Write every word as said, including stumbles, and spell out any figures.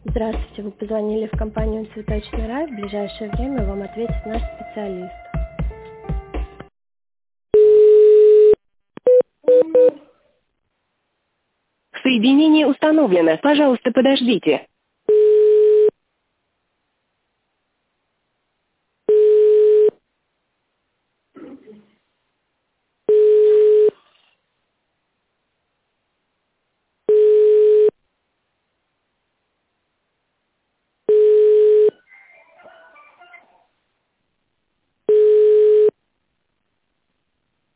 Здравствуйте, вы позвонили в компанию «Цветочный рай». В ближайшее время вам ответит наш специалист. Соединение установлено. Пожалуйста, подождите.